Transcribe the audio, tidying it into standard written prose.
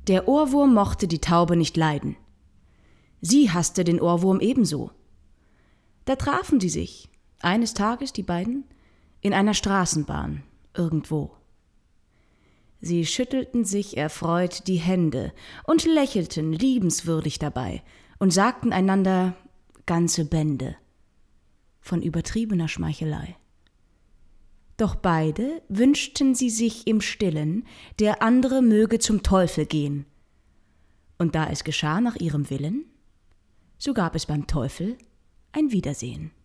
Der Ohrwurm mochte die Taube nicht leiden. Sie hasste den Ohrwurm ebenso. Da trafen sie sich, eines Tages die beiden, in einer Straßenbahn, irgendwo. Sie schüttelten sich erfreut die Hände und lächelten liebenswürdig dabei und sagten einander ganze Bände von übertriebener Schmeichelei. Doch beide wünschten sie sich im Stillen, der andere möge zum Teufel gehen. Und da es geschah nach ihrem Willen, so gab es beim Teufel ein Wiedersehen.